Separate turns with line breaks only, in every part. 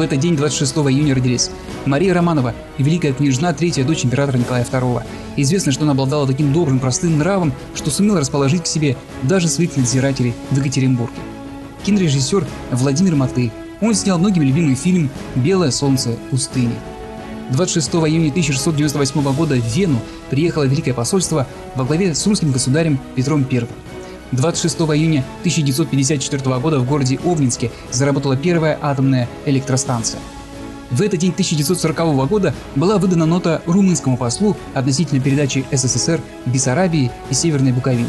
этот день, 26 июня, родились Мария Романова, великая княжна, третья дочь императора Николая II. Известно, что она обладала таким добрым, простым нравом, что сумела расположить к себе даже своих надзирателей в Екатеринбурге. Кинорежиссер Владимир Матей. Он снял многим любимый фильм «Белое солнце пустыни». 26 июня 1698 года в Вену приехало Великое посольство во главе с русским государем Петром I. 26 июня 1954 года в городе Обнинске заработала первая атомная электростанция. В этот день 1940 года была выдана нота румынскому послу относительно передачи СССР Бессарабии и Северной Буковины.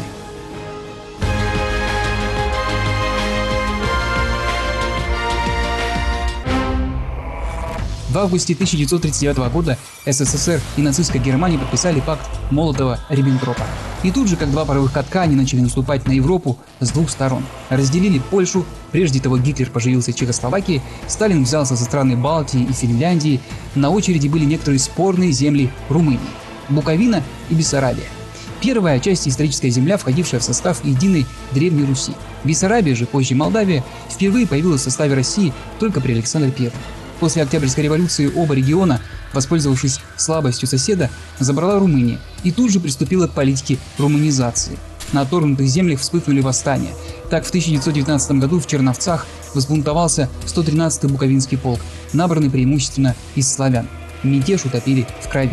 В августе 1939 года СССР и нацистская Германия подписали пакт Молотова-Риббентропа. И тут же, как два паровых катка, они начали наступать на Европу с двух сторон. Разделили Польшу, прежде того Гитлер поживился в Чехословакии, Сталин взялся за страны Балтии и Финляндии, на очереди были некоторые спорные земли Румынии, Буковина и Бессарабия. Первая часть историческая земля, входившая в состав единой Древней Руси. Бессарабия же, позже Молдавия, впервые появилась в составе России только при Александре I. После Октябрьской революции оба региона, воспользовавшись слабостью соседа, забрала Румыния и тут же приступила к политике румынизации. На отторгнутых землях вспыхнули восстания. Так, в 1919 году в Черновцах взбунтовался 113-й Буковинский полк, набранный преимущественно из славян. Мятеж утопили в крови.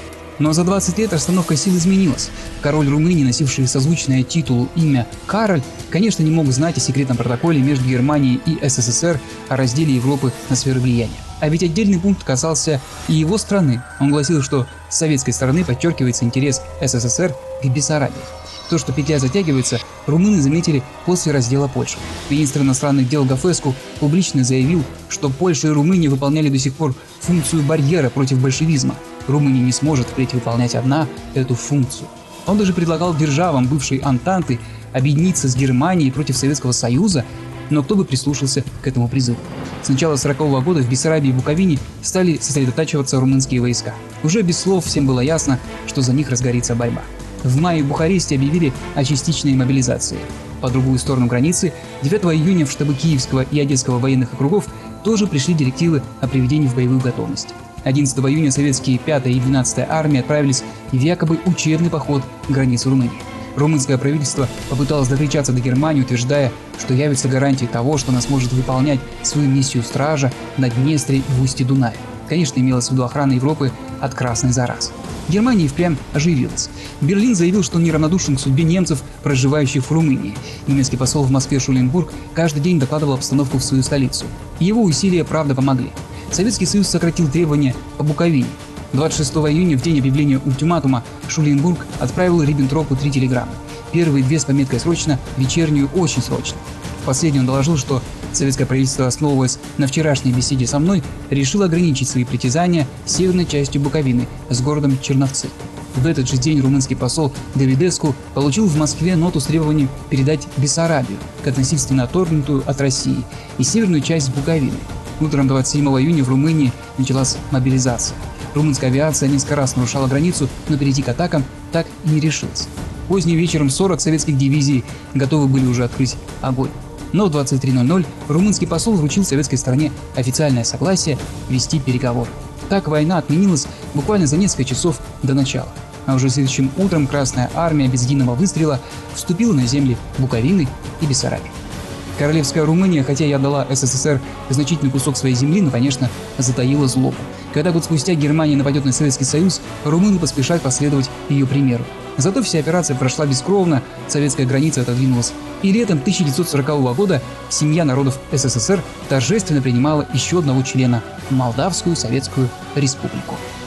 Но за 20 лет расстановка сил изменилась. Король Румынии, носивший созвучное титулу имя Кароль, конечно, не мог знать о секретном протоколе между Германией и СССР о разделе Европы на сферы влияния. А ведь отдельный пункт касался и его страны. Он гласил, что с советской стороны подчеркивается интерес СССР к Бессарабии. То, что петля затягивается, румыны заметили после раздела Польши. Министр иностранных дел Гафеску публично заявил, что Польша и Румыния выполняли до сих пор функцию барьера против большевизма. Румыния не сможет впредь выполнять одна эту функцию. Он даже предлагал державам бывшей Антанты объединиться с Германией против Советского Союза, но кто бы прислушался к этому призыву? С начала 1940-го года в Бессарабии и Буковине стали сосредотачиваться румынские войска. Уже без слов всем было ясно, что за них разгорится борьба. В мае в Бухаресте объявили о частичной мобилизации. По другую сторону границы 9 июня в штабы Киевского и Одесского военных округов тоже пришли директивы о приведении в боевую готовность. 11 июня советские 5-я и 12-я армии отправились в якобы учебный поход к границе Румынии. Румынское правительство попыталось докричаться до Германии, утверждая, что явится гарантией того, что она сможет выполнять свою миссию стража на Днестре и в устье Дуная. Конечно, имелось в виду охрана Европы от красной заразы. Германия впрямь оживилась. Берлин заявил, что он неравнодушен к судьбе немцев, проживающих в Румынии. Немецкий посол в Москве Шуленбург каждый день докладывал обстановку в свою столицу. Его усилия, правда, помогли. Советский Союз сократил требования по Буковине. 26 июня, в день объявления ультиматума, Шуленбург отправил Риббентропу 3 телеграммы. Первые 2 с пометкой «срочно», вечернюю «очень срочно». В последней он доложил, что советское правительство, основываясь на вчерашней беседе со мной, решило ограничить свои притязания северной частью Буковины с городом Черновцы. В этот же день румынский посол Давидеску получил в Москве ноту с требованием передать Бессарабию, как насильственно отторгнутую от России, и северную часть Буковины. Утром 27 июня в Румынии началась мобилизация. Румынская авиация несколько раз нарушала границу, но перейти к атакам так и не решилась. Поздним вечером 40 советских дивизий готовы были уже открыть огонь. Но в 23:00 румынский посол вручил советской стороне официальное согласие вести переговоры. Так война отменилась буквально за несколько часов до начала. А уже следующим утром Красная армия без единого выстрела вступила на земли Буковины и Бессарабии. Королевская Румыния, хотя и отдала СССР значительный кусок своей земли, но, конечно, затаила злобу. Когда год спустя Германия нападет на Советский Союз, румыны поспешат последовать ее примеру. Зато вся операция прошла бескровно, советская граница отодвинулась. И летом 1940 года семья народов СССР торжественно принимала еще одного члена – Молдавскую Советскую Республику.